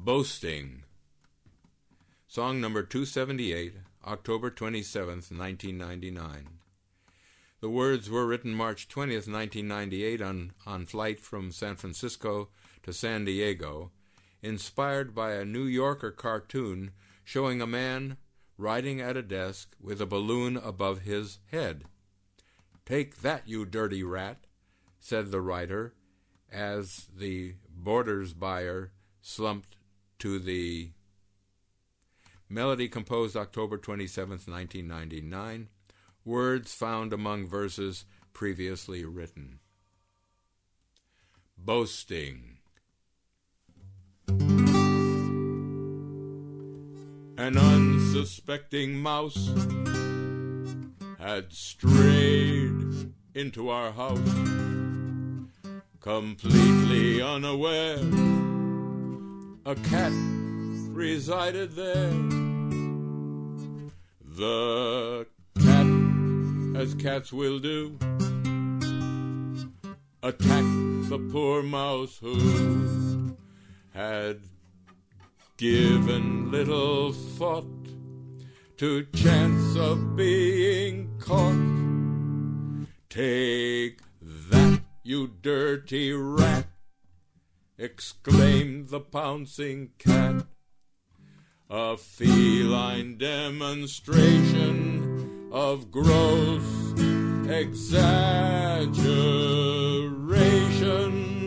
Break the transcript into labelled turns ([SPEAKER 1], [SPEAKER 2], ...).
[SPEAKER 1] Boasting. Song number 278, October 27th, 1999. The words were written March 20th, 1998 on flight from San Francisco to San Diego, inspired by a New Yorker cartoon showing a man writing at a desk with a balloon above his head. "Take that, you dirty rat," said the writer as the Borders buyer slumped to the melody composed October 27th, 1999. Words found among verses previously written. Boasting. An unsuspecting mouse had strayed into our house, completely unaware a cat resided there. The cat, as cats will do, attacked the poor mouse who had given little thought to chance of being caught. "Take that, you dirty rat," exclaimed the pouncing cat. A feline demonstration of gross exaggeration